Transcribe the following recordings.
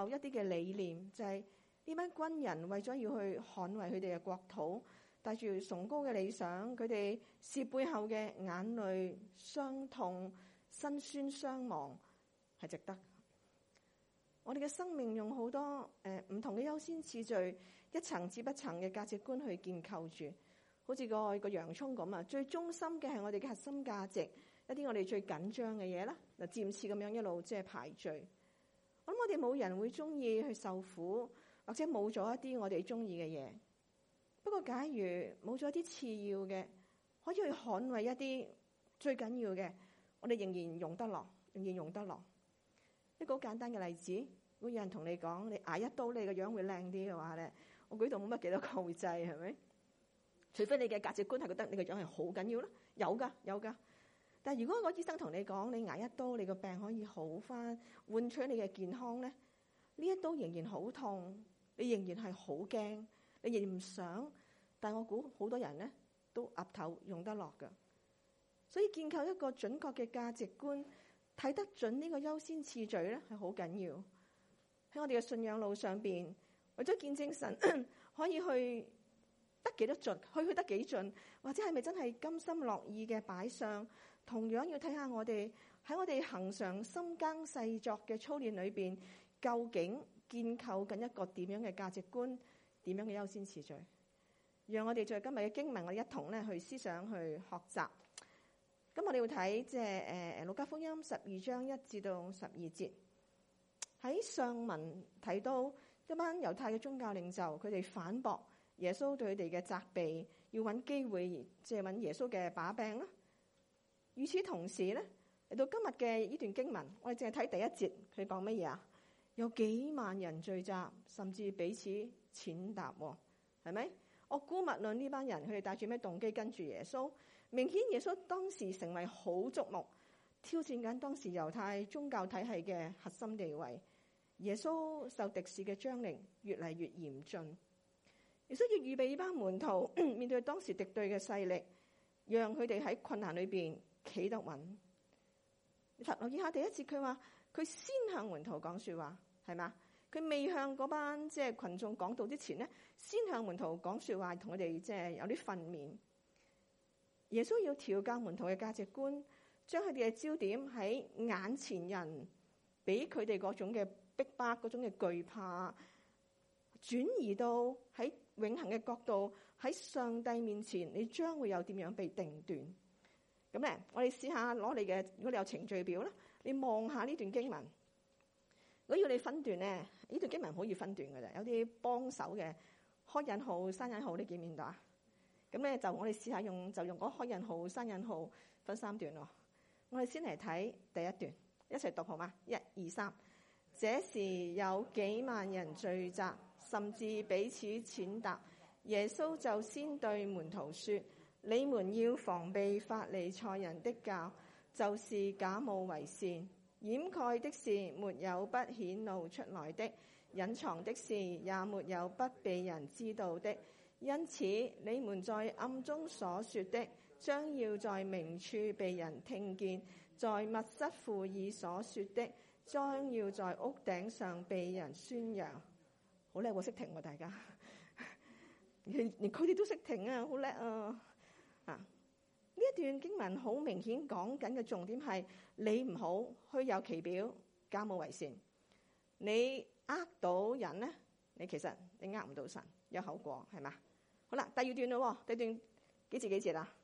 靠一啲嘅理念，就係呢班軍人為咗要去捍衛佢哋嘅國土，帶住崇高嘅理想，佢哋視背後嘅眼淚、傷痛、辛酸、傷亡係值得。我哋嘅生命用好多唔同嘅優先次序，一層接一層嘅價值觀去建構住，好似個洋葱咁啊！最中心嘅係我哋嘅核心價值，一啲我哋最緊張嘅嘢啦，嗱，漸次咁樣一路即係排序。我諗我哋冇人會中意去受苦，或者冇咗一啲我哋中意嘅嘢。不過假如冇咗啲次要嘅，可以去捍衛一啲最緊要嘅，我哋仍然用得落，仍然用得落。一個好簡單嘅例子，如果有人同你講，你捱一刀你個樣會靚啲嘅話咧，我舉到冇乜幾多個會制，係咪？除非你嘅價值觀係覺得你個樣係好緊要啦，有噶。但係如果個醫生同你講，你捱一刀你個病可以好翻，換取你嘅健康咧，呢一刀仍然好痛，你仍然係好驚，你仍然唔想。但係我估好多人咧都岌頭用得落噶。所以建構一個準確嘅價值觀，睇得準呢個優先次序咧，係好緊要。喺我哋嘅信仰路上邊，為咗見證神可以去得幾多盡，去得幾盡，或者係咪真係甘心樂意嘅擺上，同樣要睇下我哋喺我哋恆常深耕細作嘅操練裏邊，究竟建構緊一個點樣嘅價值觀，點樣嘅優先次序。讓我哋在今日嘅經文，我哋一同咧去思想去學習。咁我哋要睇即係路加福音12章1至到12節。喺上文睇到一班猶太嘅宗教領袖，佢哋反駁耶穌對佢哋嘅責備，要揾機會即係揾耶穌嘅把柄啦。與此同時咧，嚟到今日嘅呢段經文，我哋淨係睇第一節，佢講乜嘢啊？有幾萬人聚集，甚至彼此踐踏，係咪？我姑勿論呢班人，佢哋帶住咩動機跟住耶穌？明顯耶穌當時成為好矚目，挑戰緊當時猶太宗教體系嘅核心地位。耶穌受敵視嘅張力越嚟越嚴峻，耶穌要預備呢班門徒面對當時敵對嘅勢力，讓佢哋喺困難裏邊企得穩。留意下第一節，佢話佢先向門徒講說話，係嘛？佢未向嗰班即係群眾講道之前咧，先向門徒講說話，同佢哋即係有啲訓勉。耶穌要調教門徒嘅價值觀，將佢哋嘅焦點喺眼前人俾佢哋嗰種嘅逼迫、嗰種嘅懼怕，轉移到喺永恆嘅角度，喺上帝面前，你將會有點樣被定斷。咁咧，我哋試下攞你嘅，如果你有程序表啦，你望下呢段經文。如果要你分段咧，呢段經文好易分段嘅啫，有啲幫手嘅開引號、閂引號，你見唔見到啊？咁咧就我哋試下用嗰開引號、閂引號分3段咯。我哋先嚟睇第一段，一齊讀好嗎？1、2、3。這時有幾萬人聚集，甚至彼此踐踏。耶穌就先對門徒說：你們要防備法利賽人的教，就是假冒為善。掩蓋的事沒有不顯露出來的，隱藏的事也沒有不被人知道的。因此你們在暗中所說的，將要在明處被人聽見；在密室附耳所說的，將要在屋頂上被人宣揚。好叻，我識停喎，大家連佢哋都識停啊，好叻啊！呢一段經文好明顯講緊嘅重點係，你唔好虛有其表，假冒為善。你呃到人咧，你其實你呃唔到神，有後果係嘛？好啦，第二段咯，第二段幾節啦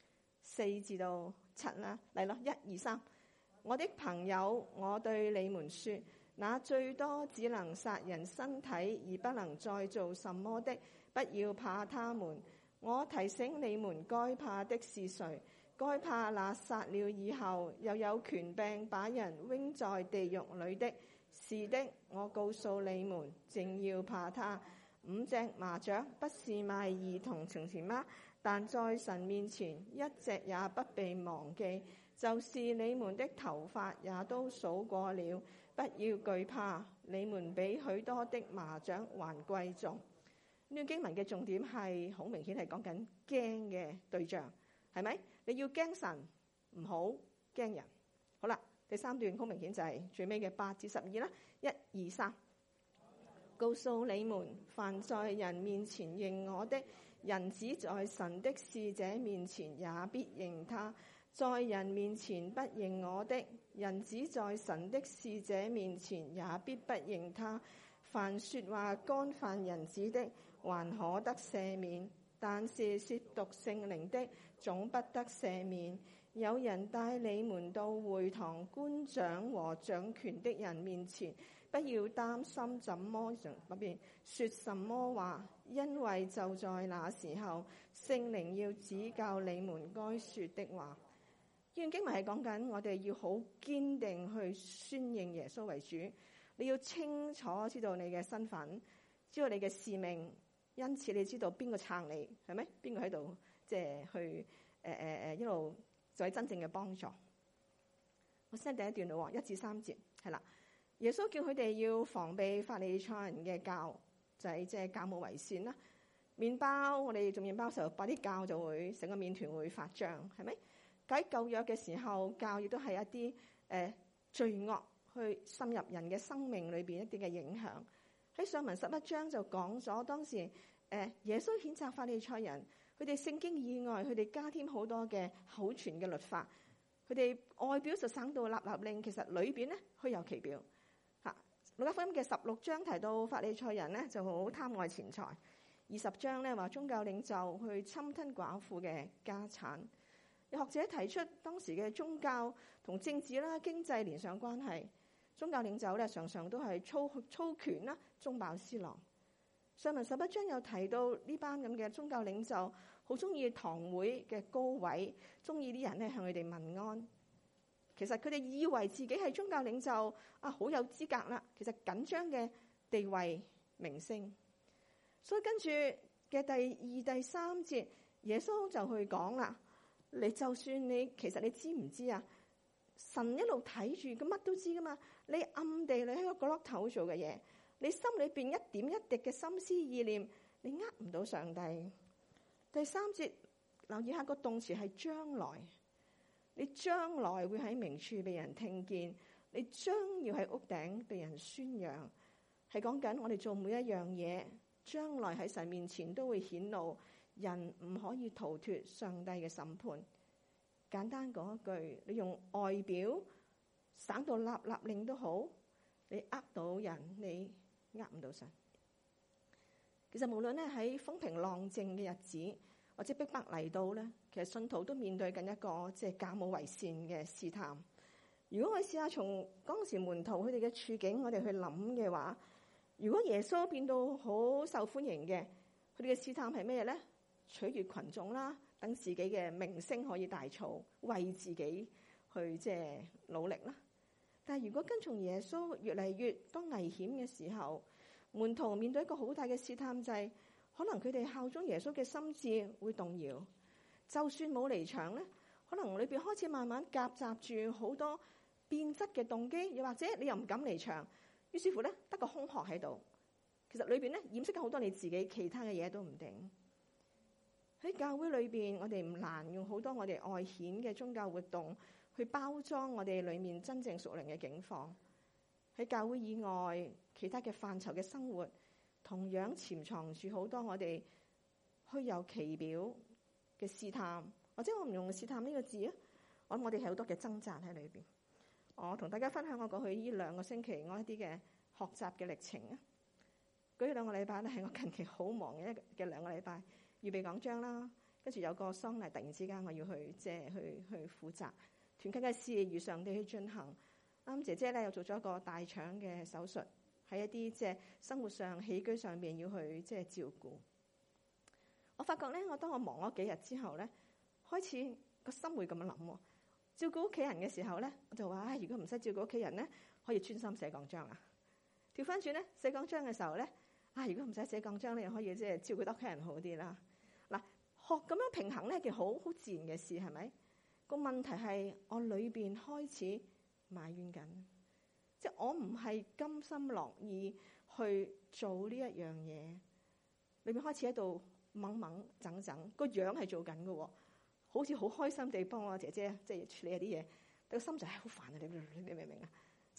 ？4至到7啦，嚟咯，1、2、3。我的朋友，我對你們說，那最多只能殺人身體而不能再做什麼的，不要怕他們。我提醒你們，該怕的是誰？該怕那殺了以後又有權柄把人扔在地獄裏的。是的，我告訴你們，正要怕他。5隻麻雀不是賣兒童情錢嗎？但在神面前，一隻也不被忘記。就是你們的頭髮也都數過了，不要懼怕，你們比許多的麻雀還貴重。呢段經文嘅重點係好明顯係講緊驚嘅對象，係咪？你要驚神，唔好驚人。好啦，第3段好明顯就係最尾嘅8至12啦，1、2、3。 告訴你們，凡在人面前認我的，人子在神的使者面前也必認他；在人面前不認我的，人子在神的使者面前也必不認他。凡說話干犯人子的，還可得赦免，但是褻瀆聖靈的，總不得赦免。有人帶你們到會堂官長和掌權的人面前，不要擔心怎麼說什麼話，因為就在那時候，聖靈要指教你們該說的話。呢段經文係講緊我哋要好堅定去宣認耶穌為主，你要清楚知道你嘅身份，知道你嘅使命，因此你知道邊個撐你，係咪？邊個喺度即係去一路就係真正嘅幫助。我先第一段咯，1至3節係啦。耶穌叫佢哋要防備法利賽人嘅酵，就係即係酵母為善啦。麵包我哋做麵包嘅時候，擺啲酵就會成個麵團會發脹，係咪？喺舊約嘅時候，酵亦都係一啲罪惡去滲入人嘅生命裏邊一啲嘅影響。喺上文11章就講咗當時耶穌譴責法利賽人，佢哋聖經以外，佢哋加添好多嘅口傳嘅律法，佢哋外表就省到立立令，其實裏邊咧虛有其表。路加福音嘅16章提到法利賽人咧就好貪愛錢財，20章咧話宗教領袖去侵吞寡婦嘅家產。有學者提出當時嘅宗教同政治啦、經濟連上關係，宗教領袖咧常常都係操權啦、中飽私囊。上文11章又提到呢班咁嘅宗教領袖好中意堂會嘅高位，中意啲人咧向佢哋問安。其實佢哋以為自己係宗教領袖啊，好有資格啦。其實緊張嘅地位名聲，所以跟住嘅第2、第3節，耶穌就去講啦。你就算你其實你知唔知啊？神一路睇住，咁乜都知噶嘛。你暗地裏喺個角落頭做嘅嘢，你心裏邊一點一滴嘅心思意念，你呃唔到上帝。第3節留意下個動詞係將來。你將來會喺明處被人聽見，你將要喺屋頂被人宣揚，係講緊我哋做每一樣嘢，將來喺神面前都會顯露，人唔可以逃脫上帝嘅審判。簡單講一句，你用外表省到立立令都好，你呃到人，你呃唔到神。其實無論咧喺風平浪靜嘅日子，或者逼迫嚟到咧，其實信徒都面對緊一個即係假冒為善嘅試探。如果我試下從當時門徒佢哋嘅處境，我哋去諗嘅話，如果耶穌變到好受歡迎嘅，佢哋嘅試探係咩咧？取悅群眾啦，等自己嘅名聲可以大噪，為自己去即係努力啦。但係如果跟從耶穌越嚟越多危險嘅時候，門徒面對一個好大嘅試探就係，可能佢哋效忠耶穌嘅心智會動搖，就算冇離場咧，可能裏邊開始慢慢夾雜住好多變質嘅動機，又或者你又唔敢離場，於是乎咧得個空殼喺度。其實裏邊咧掩飾緊好多你自己其他嘅嘢都唔定。喺教會裏邊，我哋唔難用好多我哋外顯嘅宗教活動去包裝我哋裏面真正屬靈嘅境況。喺教會以外，其他嘅範疇嘅生活，同樣潛藏住好多我哋虛有其表嘅試探，或者我唔用試探呢個字啊，我諗我哋係好多嘅掙扎喺裏邊。我同大家分享我過去呢2個星期我一啲嘅學習嘅歷程啊。嗰2個禮拜咧係我近期好忙嘅2個禮拜，預備講章啦，跟住有個喪禮，突然之間我要去即係去負責團契嘅事，如常地去進行。啱姐姐咧又做咗一個大腸嘅手術，喺一啲即係生活上起居上邊要去即係照顧。我發覺咧，當我忙咗幾日之後咧，開始個心會咁樣諗，照顧屋企人嘅時候咧，我就話：如果唔使照顧屋企人咧，可以專心寫講章啦。調翻轉咧，寫講章嘅時候咧，如果唔使寫講章咧，又可以即係照顧得屋企人好啲啦。嗱，學咁樣平衡咧，係件好自然嘅事，係咪？個問題係我裏邊開始埋怨緊，即係我唔係甘心樂意去做呢一樣嘢，裏邊開始喺度掹掹整整，個樣係做緊嘅，好似好開心地幫我姐姐即係處理一啲嘢，但個心就係好煩啊！你明唔明啊？即係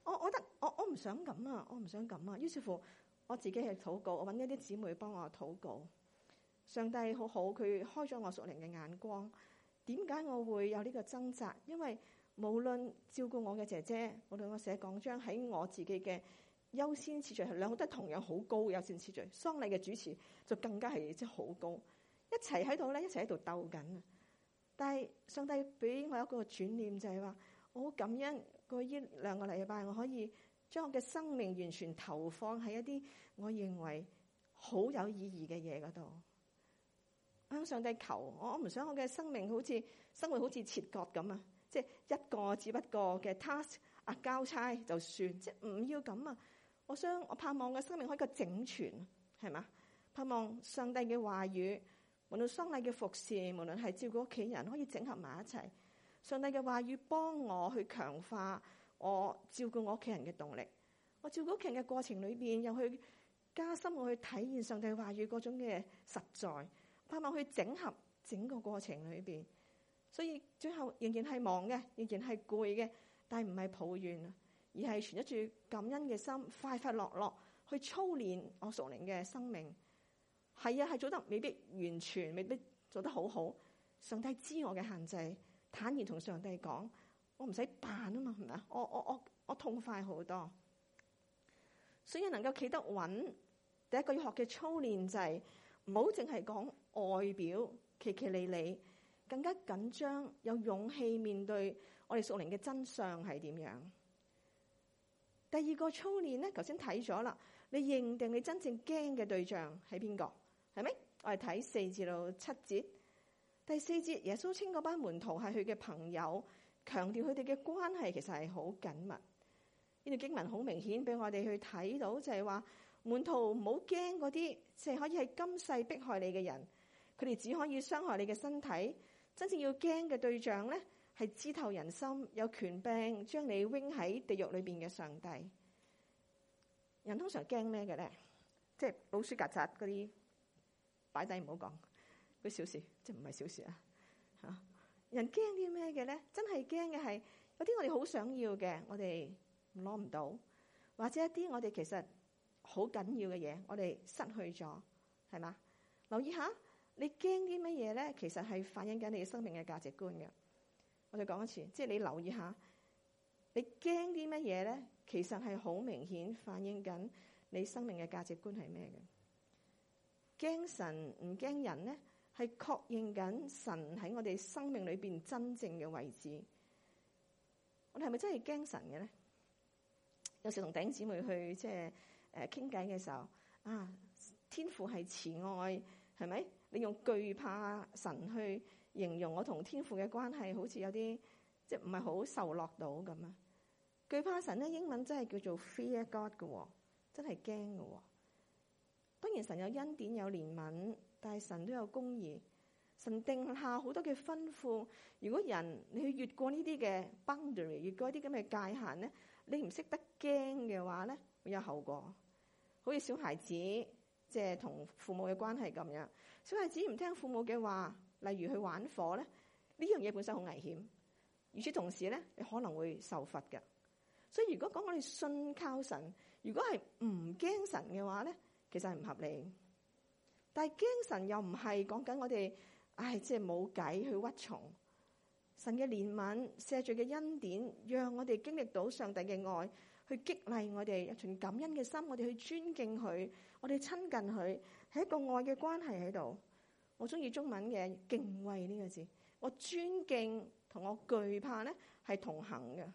我唔想咁啊，我唔想咁啊。於是乎，我自己去禱告，我揾一啲姊妹幫我禱告。上帝好好，佢開咗我屬靈嘅眼光。點解我會有呢個掙扎？因為無論照顧我嘅姐姐，無論我寫講章，喺我自己嘅優先次序係兩個都同樣好高優先次序。喪禮嘅主持就更加係即係好高，一齊喺度咧，一齊喺度鬥緊。但係上帝俾我一個轉念，就係話我好感恩過呢2個禮拜，我可以將我嘅生命完全投放喺一啲我認為好有意義嘅嘢嗰度。向上帝求，我唔想我嘅生命生活好似切割咁啊！即係一個只不過嘅 task 交差就算，即係唔要咁啊！我盼望嘅生命可以個整全，係嘛？盼望上帝嘅話語，無論喪禮嘅服侍，無論係照顧屋企人，可以整合埋一齊。上帝嘅話語幫我去強化我照顧我屋企人嘅動力。我照顧屋企人嘅過程裏邊，又去加深我去體驗上帝話語嗰種嘅實在。盼望去整合整個過程裏邊，所以最後仍然係忙嘅，仍然係攰嘅，但係唔係抱怨，而係存住感恩嘅心，快快樂樂去操練我屬靈嘅生命。係啊，係做得未必完全，未必做得好好。上帝知我嘅限制，坦然同上帝講，我唔使扮啊嘛，係咪啊？我痛快好多。所以能夠企得穩，第一個要學嘅操練就係唔好淨係講外表奇奇里里，更加緊張，有勇氣面對我哋屬靈嘅真相係點樣。第二個操練咧，頭先睇咗啦，你認定你真正驚嘅對象係邊個？係咪？我哋睇4至到7節。第4節，耶穌稱嗰班門徒係佢嘅朋友，強調佢哋嘅關係其實係好緊密。呢段經文好明顯俾我哋去睇到，就係話門徒唔好驚嗰啲即係可以喺今世迫害你嘅人。佢哋只可以傷害你嘅身體，真正要驚嘅對象咧，係知透人心、有權柄將你扔喺地獄裏邊嘅上帝。人通常驚咩嘅咧？即係老鼠、曱甴嗰啲，擺低唔好講，嗰啲小事，即係唔係小事啊？嚇！人驚啲咩嘅咧？真係驚嘅係有啲我哋好想要嘅，我哋攞唔到，或者一啲我哋其實好緊要嘅嘢，我哋失去咗，係嘛？留意下。你驚啲乜嘢咧？其實係反映緊你嘅生命嘅價值觀嘅。我哋講一次，即係你留意下，你驚啲乜嘢咧？其實係好明顯反映緊你生命嘅價值觀係咩嘅。驚神唔驚人咧，係確認緊神喺我哋生命裏邊真正嘅位置。我哋係咪真係驚神嘅咧？有時同弟兄姊妹去即係傾偈嘅時候，啊，天父係慈愛，係咪？你用懼怕神去形容我同天父嘅關係，好似有啲即係唔係好受落到咁啊？懼怕神咧，英文真係叫做 fear God 嘅，真係驚嘅。當然神有恩典有憐憫，但係神都有公義。神定下好多嘅吩咐，如果人你去越過呢啲嘅 boundary， 越過呢啲咁嘅界限咧，你唔識得驚嘅話咧，會有後果。好似小孩子即係同父母嘅關係咁樣。小孩子唔聽父母嘅話，例如去玩火咧，呢樣嘢本身好危險。與此同時咧，你可能會受罰嘅。所以如果講我哋信靠神，如果係唔驚神嘅話咧，其實係唔合理。但係驚神又唔係講緊我哋，即係冇計去屈從。神嘅憐憫、赦罪嘅恩典，讓我哋經歷到上帝嘅愛，去激勵我哋，有存感恩嘅心，我哋去尊敬佢，我哋親近佢。係一個愛嘅關係喺度，我中意中文嘅敬畏呢個字。我尊敬同我懼怕咧係同行嘅。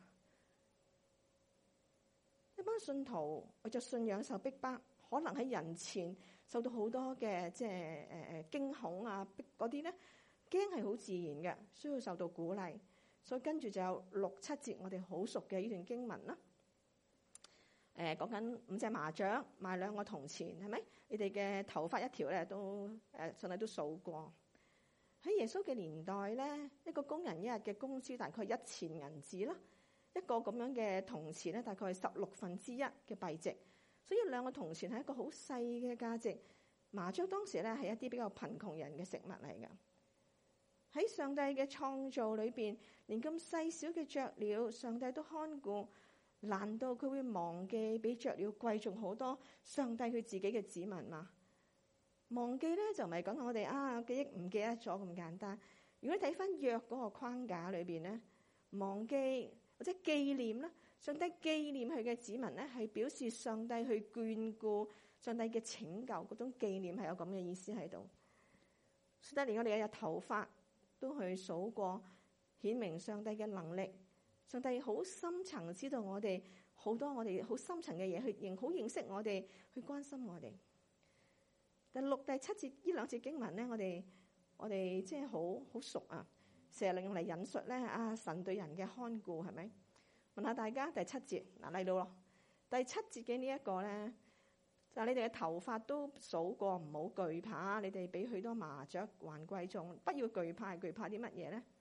一班信徒為咗信仰受逼迫，可能喺人前受到好多嘅即係驚恐啊，嗰啲咧驚係好自然嘅，需要受到鼓勵。所以跟住就有6、7節我哋好熟嘅呢段經文啦。講緊5隻麻雀賣2個銅錢，係咪？你哋嘅頭髮一條咧都上帝都數過。喺耶穌嘅年代咧，一個工人一日嘅工資大概1000銀子啦，一個咁樣嘅銅錢咧大概係1/16嘅幣值，所以2個銅錢係一個好細嘅價值。麻雀當時咧係一啲比較貧窮人嘅食物嚟㗎。喺上帝嘅創造裏邊，連咁細小嘅雀鳥，上帝都看顧。 難道佢會忘記比雀鳥貴重好多上帝佢自己嘅子民嗎？忘記咧就唔係講我哋記憶唔記得咗咁簡單。如果你睇翻約嗰個框架裏邊咧，忘記或者紀念啦，上帝紀念佢嘅子民咧，係表示上帝去眷顧，上帝嘅拯救嗰種紀念係有咁嘅意思喺度。上帝連我哋嘅頭髮都去數過，顯明上帝嘅能力。上帝好深層知道我哋好多我哋好深層嘅嘢，去好認識我哋，去關心我哋。第六、第七節呢兩節經文咧，我哋即係好熟啊，成日用嚟引述咧神對人嘅看顧，係咪？問下大家第七節嚟到咯。第七節嘅呢一個咧，就係你哋嘅頭髮都數過，唔好懼怕，你哋比許多麻雀還貴重，不要懼怕。懼怕啲乜嘢咧？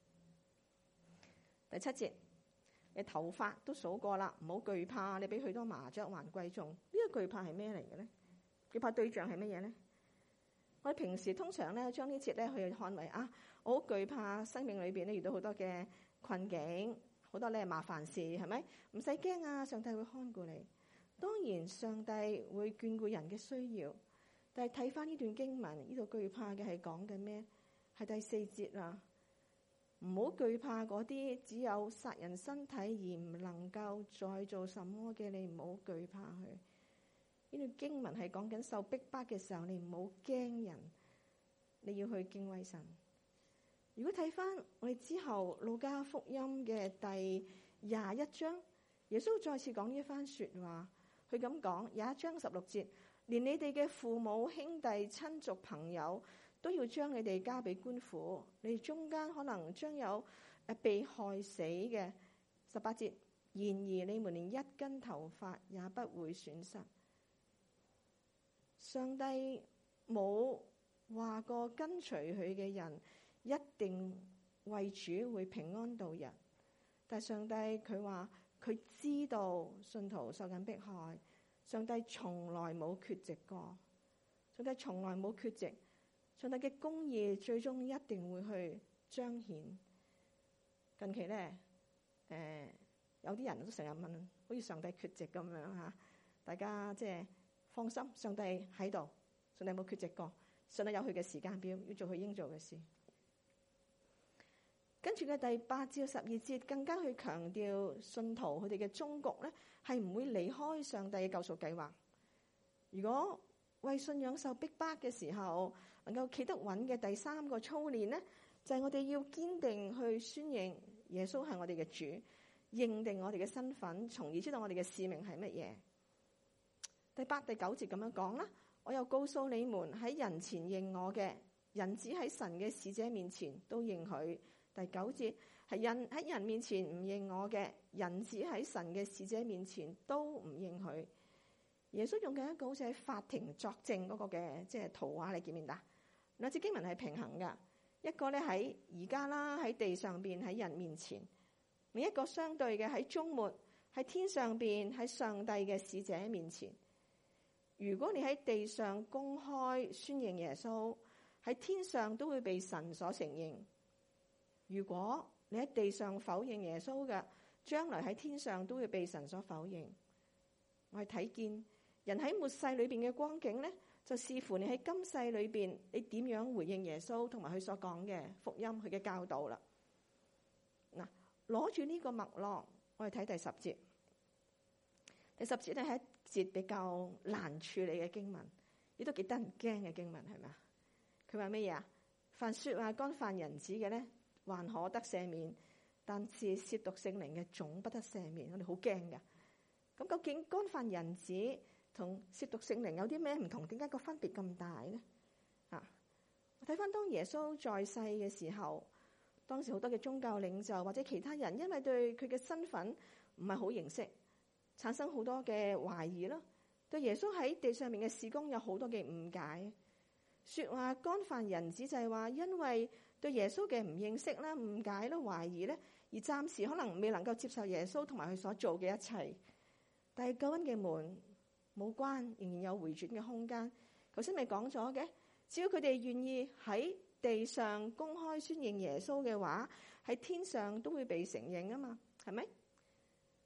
第七節，你頭髮都數過啦，唔好懼怕，你比許多麻雀還貴重。呢個懼怕係咩嚟嘅咧？懼怕對象係乜嘢咧？我哋平時通常咧將呢節咧去看為我好懼怕生命裏邊咧遇到好多嘅困境，好多咧麻煩事，係咪？唔使驚啊，上帝會看顧你。當然上帝會眷顧人嘅需要，但係睇翻呢段經文，呢度懼怕嘅係講緊咩？係第四節啊！唔好懼怕嗰啲只有殺人身體而唔能夠再做什麼嘅，你唔好懼怕佢。呢段經文係講緊受逼迫嘅時候，你唔好驚人，你要去敬畏神。如果睇翻我哋之後路加福音嘅第21章，耶穌再次講呢一番說話，佢咁講，21章16節，連你哋嘅父母、兄弟、親族、朋友都要將你哋交俾官府，你哋中間可能將有被害死嘅。18節，然而你們連一根頭髮也不會損失。上帝冇話過跟隨佢嘅人一定為主會平安度日，但上帝佢話佢知道信徒受緊迫害，上帝從來冇缺席過，上帝從來冇缺席。上帝嘅公義最終一定會去彰顯。近期咧，有啲人都成日問，好似上帝缺席咁樣嚇，大家即係放心，上帝喺度，上帝冇缺席過，上帝有佢嘅時間表，要做佢應做嘅事。跟住嘅第8至12節更加去強調信徒佢哋嘅終局咧，係唔會離開上帝嘅救贖計劃。如果為信仰受逼迫嘅時候，能夠企得穩嘅第3個操練呢，就係我哋要堅定去宣認耶穌係我哋嘅主，認定我哋嘅身份，從而知道我哋嘅使命係乜嘢。第8、第9節咁樣講啦，我又告訴你們，喺人前認我嘅，人子喺神嘅使者面前都認佢。第9節係人喺人面前唔認我嘅，人子喺神嘅使者面前都唔認佢。耶穌用緊一個好似喺法庭作證嗰個嘅即係圖畫，你見唔見到？兩節經文係平衡噶，一個咧喺而家啦，喺地上邊喺人面前；另一個相對嘅喺終末，喺天上邊喺上帝嘅使者面前。如果你喺地上公開宣認耶穌，喺天上都會被神所承認；如果你喺地上否認耶穌嘅，將來喺天上都會被神所否認。我係睇見人喺末世裏邊嘅光景咧，就視乎你喺今世裏邊你點樣回應耶穌同埋佢所講嘅福音，佢嘅教導啦。嗱，攞住呢個脈絡，我哋睇第10節。第10節咧係一節比較難處理嘅經文，亦都幾得人驚嘅經文，係咪啊？佢話乜嘢啊？凡說話干犯人子嘅咧，還可得赦免，但是褻瀆聖靈嘅總不得赦免。我哋好驚噶。咁究竟干犯人子同褻瀆聖靈有啲咩唔同？點解個分別咁大呢？我睇翻當耶穌在世嘅時候，當時好多嘅宗教領袖或者其他人，因為對佢嘅身份唔係好認識，產生好多嘅懷疑啦。對耶穌喺地上面嘅事工有好多嘅誤解。說話干犯人子就係話，因為對耶穌嘅唔認識啦、誤解啦、懷疑咧，而暫時可能未能夠接受耶穌同埋佢所做嘅一切。但係救恩嘅門冇關，仍然有回轉嘅空間。頭先咪講咗嘅，只要佢哋願意喺地上公開宣認耶穌嘅話，喺天上都會被承認啊嘛，係咪？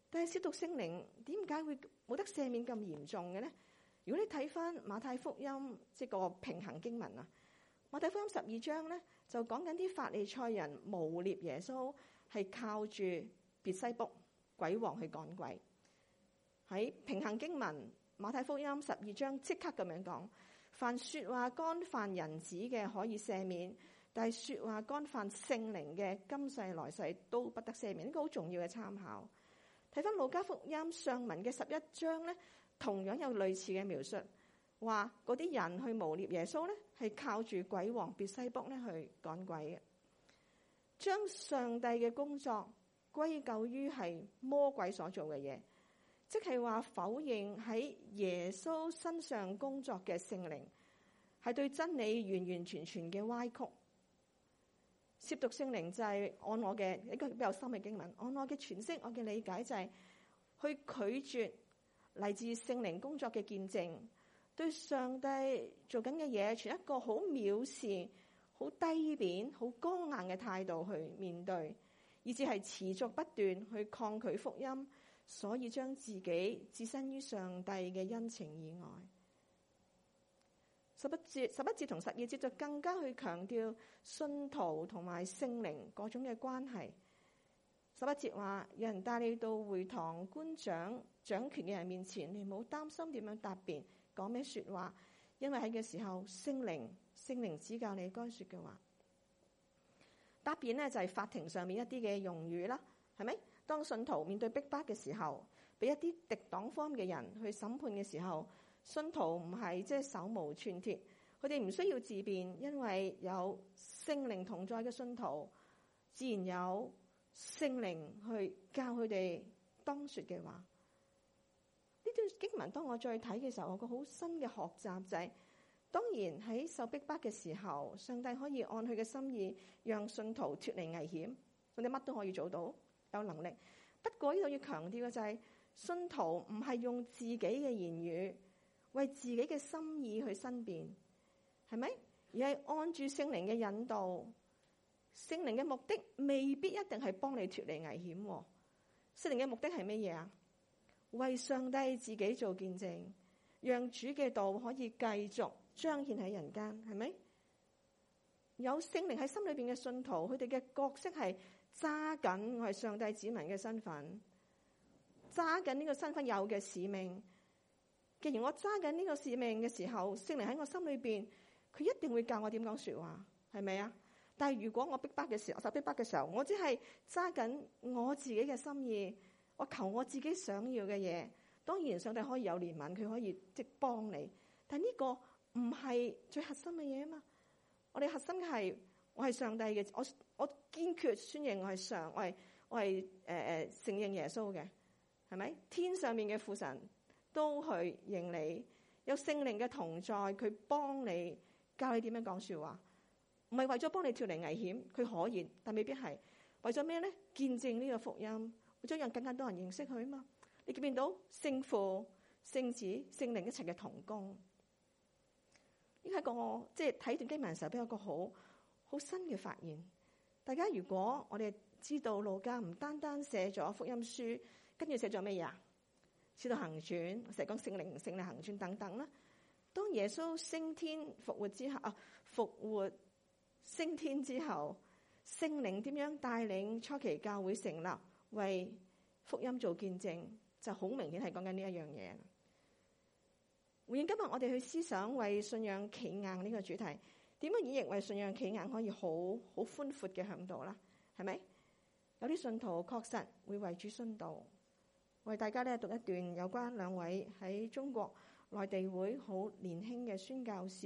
但係褻瀆聖靈點解會冇得赦免咁嚴重嘅咧？如果你睇翻馬太福音即係個平衡經文啊，馬太福音12章咧就講緊啲法利賽人誣衊耶穌係靠住別西卜鬼王去趕鬼。喺平衡經文馬太福音12章即刻咁樣講：凡說話干犯人子嘅可以赦免，但係說話干犯聖靈嘅今世來世都不得赦免。呢個好重要嘅參考。睇翻路加福音上文嘅11章咧，同樣有類似嘅描述，話嗰啲人去誣衊耶穌咧，係靠住鬼王別西卜咧去趕鬼嘅，將上帝嘅工作歸咎於係魔鬼所做嘅嘢，即係話否認喺耶穌身上工作嘅聖靈，係對真理完完全全嘅歪曲。褻瀆聖靈就係按我嘅一個比較深嘅經文，按我嘅詮釋，我嘅理解就係去拒絕嚟自聖靈工作嘅見證，對上帝做緊嘅嘢，存一個好藐視、好低貶、好剛硬嘅態度去面對，以至係持續不斷去抗拒福音，所以將自己置身於上帝嘅恩情以外。11節同12節就更加去強調信徒同埋聖靈嗰種嘅關係。11節話：有人帶你到會堂官長掌權嘅人面前，你唔好擔心點樣答辯，講咩說話，因為喺嘅時候聖靈指教你該說嘅話。答辯呢，就係法庭上面一啲嘅用語啦，係咪？當信徒面對逼迫嘅時候，俾一啲敵黨方嘅人去審判嘅時候，信徒唔係即係手無寸鐵，佢哋唔需要自辯，因為有聖靈同在嘅信徒，自然有聖靈去教佢哋當說嘅話。呢段經文當我再睇嘅時候，我個好新嘅學習就係，當然喺受逼迫嘅時候，上帝可以按佢嘅心意讓信徒脫離危險，佢哋乜都可以做到，有能力。不過呢度要強調嘅就係，信徒唔係用自己嘅言語為自己嘅心意去申辯，係咪？而係按住聖靈嘅引導。聖靈嘅目的未必一定係幫你脫離危險。聖靈嘅目的係乜嘢啊？為上帝自己做見證，讓主嘅道可以繼續彰顯喺人間，係咪？有聖靈喺心裏邊嘅信徒，佢哋嘅角色係揸緊我係上帝子民嘅身份，揸緊呢個身份有嘅使命。既然我揸緊呢個使命嘅時候，聖靈喺我心裏邊，佢一定會教我點講說話，係咪啊？但係如果我逼迫嘅時候，受逼迫嘅時候，我只係揸緊我自己嘅心意，我求我自己想要嘅嘢。當然上帝可以有憐憫，佢可以即幫你，但係呢個唔係最核心嘅嘢啊嘛。我哋核心係我係上帝嘅，我堅決宣認我係承認耶穌嘅，係咪？天上面嘅父神都去認你，有聖靈嘅同在，佢幫你教你點樣講說話，唔係為咗幫你脫離危險，佢可以，但未必係為咗咩咧？見證呢個福音，為咗讓更加多人認識佢啊嘛。你見到聖父、聖子、聖靈一齊嘅同工，呢係個即係睇段經文嘅時候，俾我個好新嘅發現。大家如果我哋知道路加唔單單寫咗福音書，跟住寫咗咩嘢啊？使徒行傳，成日講聖靈行傳等等啦。當耶穌升天復活之後，復活升天之後，聖靈點樣帶領初期教會成立，為福音做見證，就好明顯係講緊呢一樣嘢。回應今日我哋去思想為信仰企硬呢個主題，點樣演繹為信仰企硬可以好寬闊嘅向度啦？係咪？有啲信徒確實會為主殉道。為大家咧讀一段有關兩位喺中國內地會好年輕嘅宣教士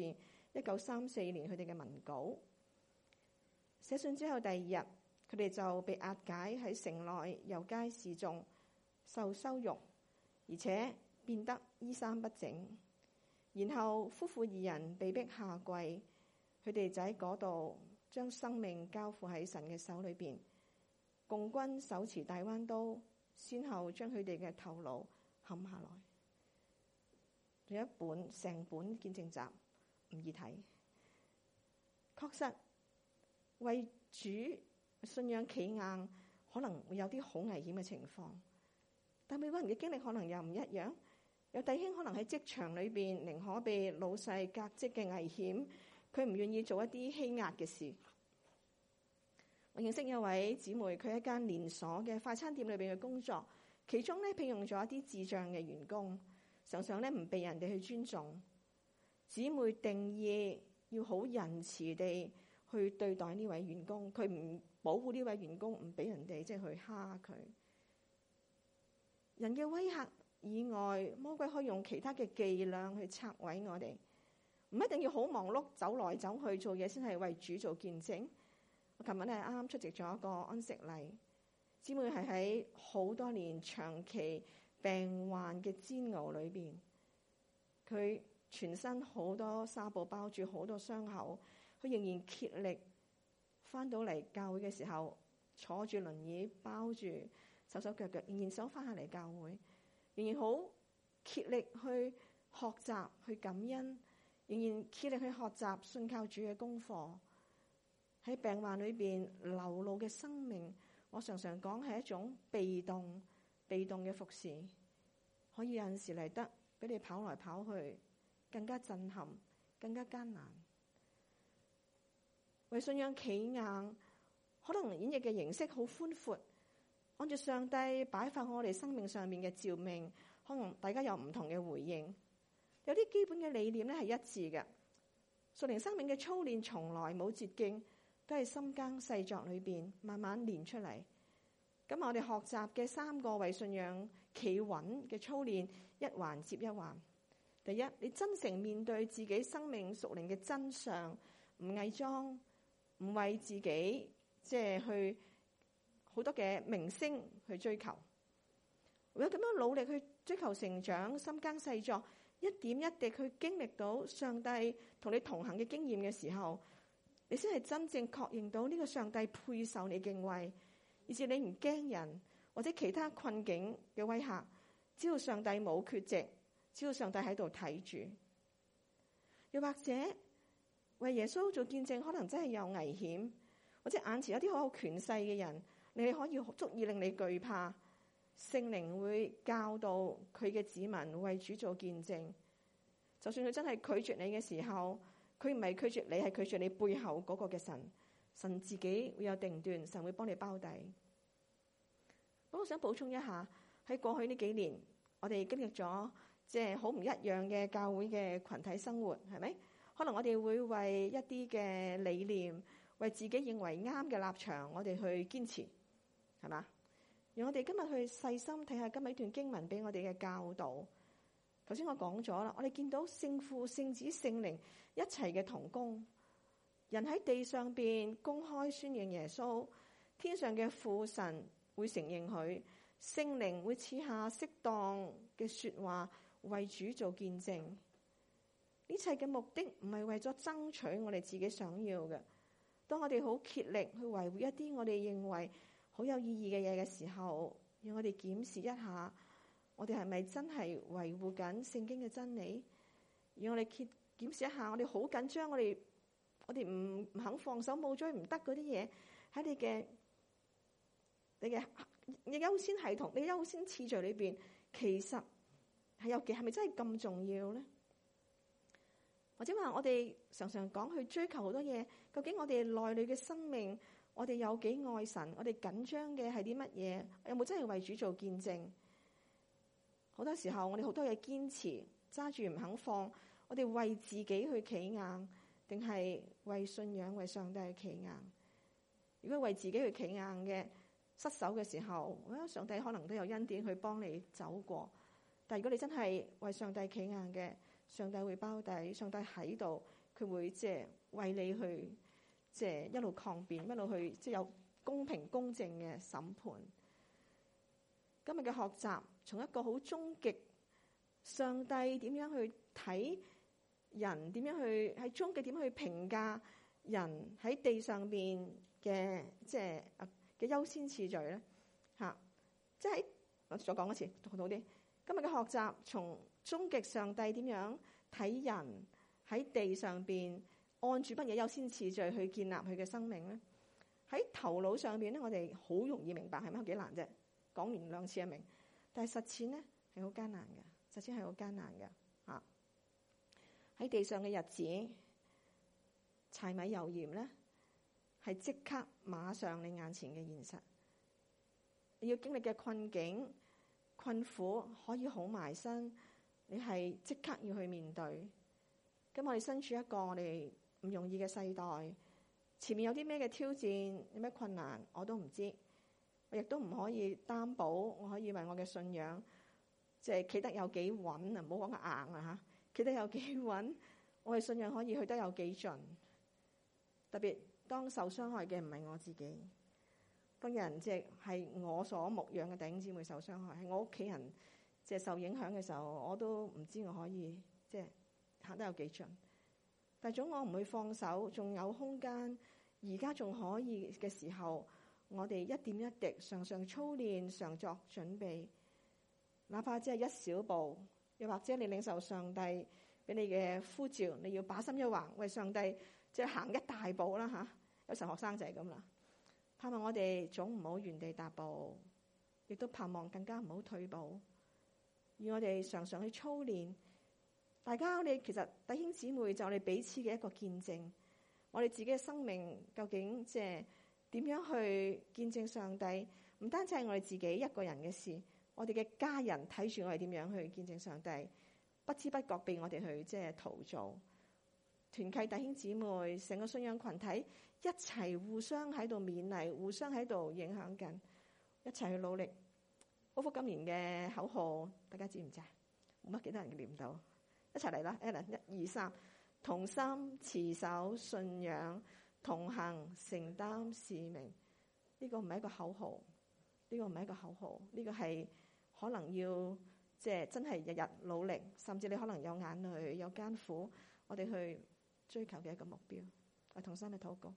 ，1934年佢哋嘅文稿。寫信之後第二日，佢哋就被押解喺城內遊街示眾，受羞辱，而且變得衣衫不整。然後夫婦二人被逼下跪，佢哋就喺嗰度將生命交付喺神嘅手裏邊。共軍手持大彎刀，先後將佢哋嘅頭顱砍下來。仲有一本成本見證集，唔易睇。確實為主信仰企硬，可能會有啲好危險嘅情況。 但每個人嘅經歷可能又唔一樣。有弟兄可能喺職場裏邊寧可被老細革職嘅危險，佢唔願意做一啲欺壓嘅事。我認識一位姊妹，佢喺一間連鎖嘅快餐店裏邊嘅工作，其中咧聘用咗一啲智障嘅員工，常常咧唔被人哋去尊重。姊妹定義要好仁慈地去對待呢位員工，佢唔保護呢位員工，唔俾人哋即係去蝦佢。人嘅威嚇以外，魔鬼可以用其他嘅伎倆去拆毀我哋，唔一定要好忙碌走來走去做嘢先係為主做見證。我琴日咧啱啱出席咗一個安息禮，姊妹係喺好多年長期病患嘅煎熬裏邊，佢全身好多紗布包住好多傷口，佢仍然竭力翻到嚟教會嘅時候，坐住輪椅包住手手腳腳，仍然想翻下嚟教會，仍然好竭力去學習去感恩，仍然竭力去學習信靠主嘅功課。喺病患裏邊流露嘅生命，我常常講係一種被動嘅服侍，可以有陣時嚟得俾你跑來跑去，更加震撼，更加艱難。為信仰企硬，可能演繹嘅形式好寬闊，按照上帝擺放喺我哋生命上面嘅召命，可能大家有唔同嘅回應。有啲基本嘅理念咧係一致嘅，屬靈生命嘅操練從來冇捷徑，都係深耕細作裏邊慢慢練出嚟。咁我哋學習嘅3個為信仰企穩嘅操練，一環接一環。第一，你真誠面對自己生命屬靈嘅真相，唔偽裝，唔為自己即係去好多嘅明星去追求。唯有咁樣努力去追求成長，深耕細作，一點一滴去經歷到上帝同你同行嘅經驗嘅時候，你先係真正確認到呢個上帝配受你敬畏，以至你唔驚人或者其他困境嘅威嚇，只要上帝冇缺席，只要上帝喺度睇住。又或者為耶穌做見證，可能真係有危險，或者眼前有啲好有權勢嘅人，你可以足以令你懼怕。聖靈會教導佢嘅子民為主做見證，就算佢真係拒絕你嘅時候，佢唔係拒絕你，係拒絕你背後嗰個嘅神。神自己會有定斷，神會幫你包底。我想補充一下，喺過去呢幾年，我哋經歷咗即係好唔一樣嘅教會嘅群體生活，係咪？可能我哋會為一啲嘅理念，為自己認為啱嘅立場，我哋去堅持，係嘛？讓我哋今日去細心睇下今日呢段經文俾我哋嘅教導。頭先我講咗啦，我哋見到聖父、聖子、聖靈一齊嘅同工，人喺地上邊公開宣認耶穌，天上嘅父神會承認佢，聖靈會賜下適當嘅說話為主做見證。呢切嘅目的唔係為咗爭取我哋自己想要嘅。當我哋好竭力去維護一啲我哋認為好有意義嘅嘢嘅時候，讓我哋檢視一下，我哋係咪真係維護緊聖經嘅真理？讓我哋檢視一下，我哋好緊張，我哋唔肯放手，冇追唔得嗰啲嘢喺你嘅優先系統、你優先次序裏邊，其實係咪真係咁重要咧？或者話我哋常常講去追求好多嘢，究竟我哋內裏嘅生命，我哋有幾愛神？我哋緊張嘅係啲乜嘢？有冇真係為主做見證？好多時候我哋好多嘢堅持揸住唔肯放，我哋為自己去企硬，定係為信仰、為上帝去企硬？如果為自己去企硬嘅失手嘅時候，上帝可能都有恩典去幫你走過。但如果你真係為上帝企硬嘅，上帝會包底，上帝喺度，佢會即係為你去即係一路抗辯，一路去即係有公平公正嘅審判。今日嘅學習從一個好終極，上帝點樣去睇人，點樣去喺終極點去評價人喺地上邊嘅即係嘅優先次序咧嚇，即係我再講一次讀好啲。今日嘅學習從終極上帝點樣睇人喺地上邊按住乜嘢優先次序去建立佢嘅生命咧？喺頭腦上邊咧，我哋好容易明白，係咪幾難啫？講完2次就明。 但係實踐咧係好艱難嘅，實踐係好艱難嘅嚇。喺地上嘅日子，柴米油鹽咧係即刻馬上你眼前嘅現實，你要經歷嘅困境困苦可以好埋身，你係即刻要去面對。咁我哋身處一個我哋唔容易嘅世代，前面有啲咩嘅挑戰，有咩困難我都唔知，我亦都唔可以擔保我可以為我嘅信仰即係企得有幾穩啊！唔好講個硬啊嚇，企得有幾穩，我嘅信仰可以去得有幾盡。特別當受傷害嘅唔係我自己，當人即係我所牧養嘅弟兄姊妹受傷害，係我屋企人即係受影響嘅時候，我都唔知我可以即係行得有幾盡。但係總我唔會放手，仲有空間，而家仲可以嘅時候，我哋一點一滴常常操練，常作準備，哪怕只係一小步，又或者你領受上帝俾你嘅呼召，你要把心一橫，為上帝即係行一大步啦嚇。有時候學生就係咁啦，盼望我哋總唔好原地踏步，亦都盼望更加唔好退步，而我哋常常去操練。大家我哋其實弟兄姊妹就我哋彼此嘅一個見證，我哋自己嘅生命究竟即係點樣去見證上帝？唔單止係我哋自己一個人嘅事，我哋嘅家人睇住我哋點樣去見證上帝，不知不覺被我哋去即係陶造。團契弟兄姊妹成個信仰群體一齊互相喺度勉勵，互相喺度影響緊，一齊去努力。好福今年嘅口號大家知唔知啊？冇乜幾多人念到。一齊嚟啦 Alan 1、2、3，同心持守信仰，同行承擔使命。呢個唔係一個口號，呢個唔係一個口號，呢個係可能要即係真係日日努力，甚至你可能有眼淚有艱苦，我哋去追求嘅一個目標。我同心去禱告。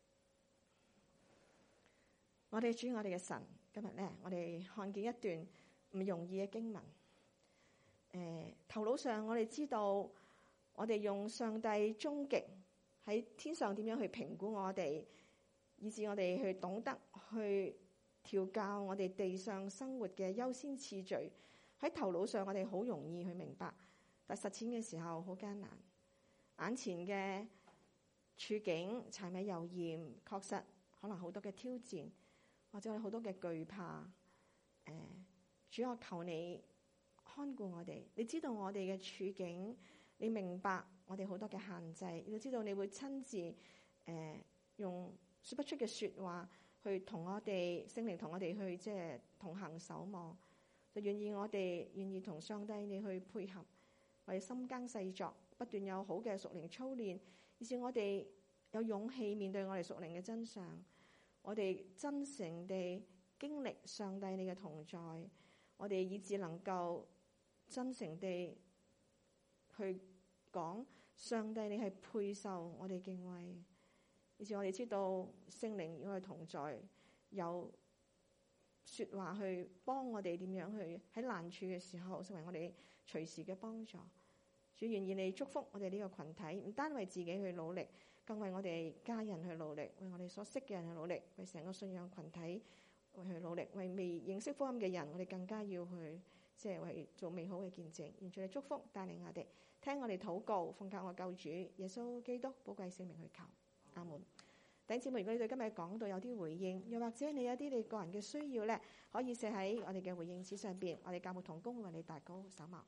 我哋主，我哋嘅神，今日咧我哋看見一段唔容易嘅經文。頭腦上我哋知道，我哋用上帝終極喺天上點樣去評估我哋，以致我哋去懂得去調教我哋地上生活嘅優先次序。喺頭腦上我哋好容易去明白，但實踐嘅時候好艱難。眼前嘅處境柴米油鹽，確實可能好多嘅挑戰，或者有好多嘅懼怕。主，我求你看顧我哋，你知道我哋嘅處境，你明白我哋好多嘅限制，你知道你會親自用說不出嘅說話去同我哋聖靈同我哋去即係同行守望，就願意我哋願意同上帝你去配合，為深耕細作，不斷有好嘅屬靈操練，以至我哋有勇氣面對我哋屬靈嘅真相，我哋真誠地經歷上帝你嘅同在，我哋以至能夠真誠地去講上帝你係配受我哋敬畏，以至我哋知道聖靈與我哋同在，有說話去幫我哋點樣去喺難處嘅時候成為我哋隨時嘅幫助。主，願意你祝福我哋呢個群體，唔單為自己去努力，更為我哋家人去努力，為我哋所識嘅人去努力，為成個信仰群體去努力，為未認識福音嘅人，我哋更加要去即係為做美好嘅見證。願主你祝福帶領我哋，聽我哋禱告，奉靠我救主耶穌基督寶貴聖名去求，阿門。弟兄姊妹，如果你對今日講道有啲回應，又或者你有啲你個人嘅需要咧，可以寫喺我哋嘅回應紙上邊，我哋教牧同工會為你達高手望。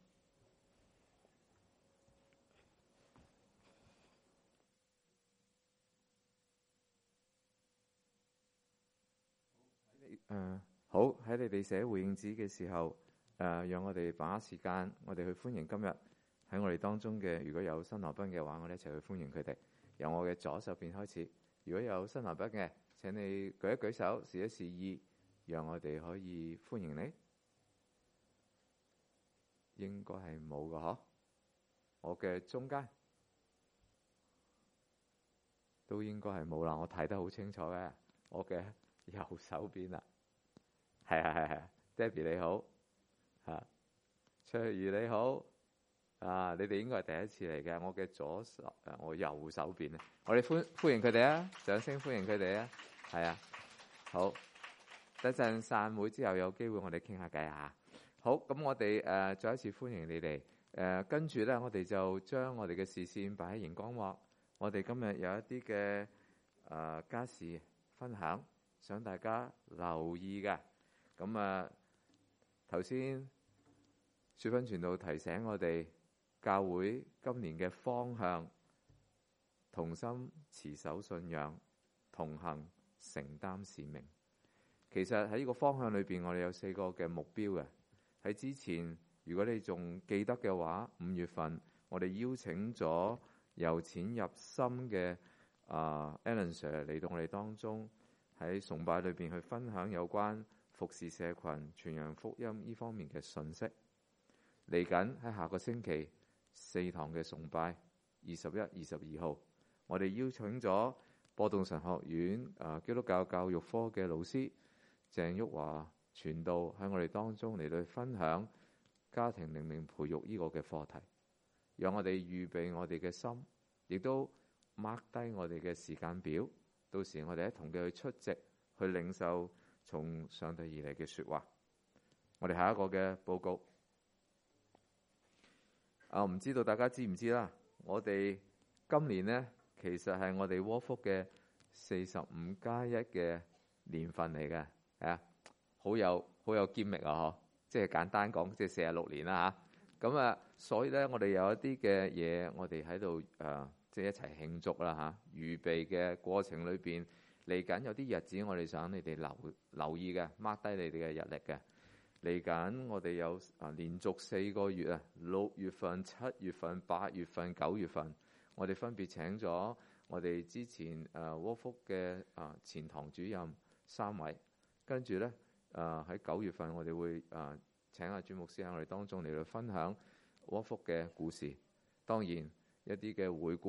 好，喺你哋寫回應紙嘅時候，讓我哋把握時間，我哋去歡迎今日喺我哋當中嘅，如果有新來賓嘅話，我哋一齊去歡迎佢哋。由我嘅左手邊開始，如果有新來賓嘅，請你舉一舉手，示一示意，讓我哋可以歡迎你。應該係冇㗎嗬，我嘅中間都應該係冇啦，我睇得好清楚嘅，我嘅右手邊啦。係 Debbie 你好，卓如你好，你哋應該係第一次嚟嘅。我嘅左手，我右手邊咧，我哋歡迎佢哋啊，掌聲歡迎佢哋啊，係啊，好，等陣散會之後有機會我哋傾下偈啊。 好，咁我哋再一次歡迎你哋。跟住呢，我哋就將我哋嘅視線擺喺熒光幕。我哋今日有一啲嘅家事分享，想大家留意嘅。咁頭先雪芬傳道提醒我哋，教會今年嘅方向，同心持守信仰，同行承擔使命。其實喺呢個方向裏邊，我哋有4個嘅目標嘅。喺之前，如果你仲記得嘅話，5月份我哋邀請咗由淺入深嘅Alan Sir 嚟到我哋當中，喺崇拜裏邊去分享有關服侍社群、傳揚福音呢方面嘅信息。嚟緊喺下個星期4堂嘅崇拜，21、22號，我哋邀請咗播動神學院基督教教育科嘅老師鄭旭華傳道喺我哋當中嚟到分享家庭靈命培育呢個嘅課題，讓我哋預備我哋嘅心，亦都 mark 低我哋嘅時間表，到時我哋一同嘅去出席，去領受從上帝而嚟嘅說話。我哋下一個嘅報告，唔知道大家知唔知啦？我哋今年呢，其實係我哋窩福嘅45+1嘅年份嚟嘅，好有堅力啊！嗬，即係簡單講，即係46年啦嚇。咁所以咧，我哋有一啲嘅嘢，我哋喺度即係一齊慶祝啦嚇。預備嘅過程裏邊，嚟緊有啲日子，我哋想你哋留意嘅，mark 低你哋嘅日曆嘅。嚟緊我哋有連續4個月啊，6月份、7月份、8月份、9月份，我哋分別請咗我哋之前窩福嘅前堂主任3位，跟住咧喺9月份我哋會請阿朱牧師喺我哋當中嚟到分享窩福嘅故事，當然一啲嘅回顧。